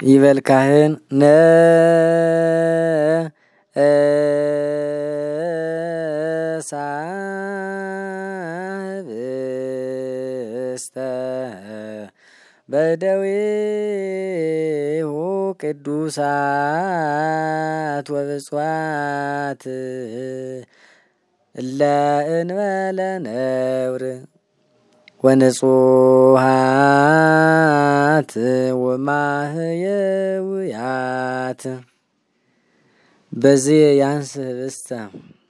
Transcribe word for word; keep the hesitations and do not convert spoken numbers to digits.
ይበል ካህን ነ ሳብስተ በደዌሁ ቅዱሳት ወብፅዋት እለ እንበለ ነውር ወንጹሃት ወማህየውያት በዚህ ያንስ ህብስተ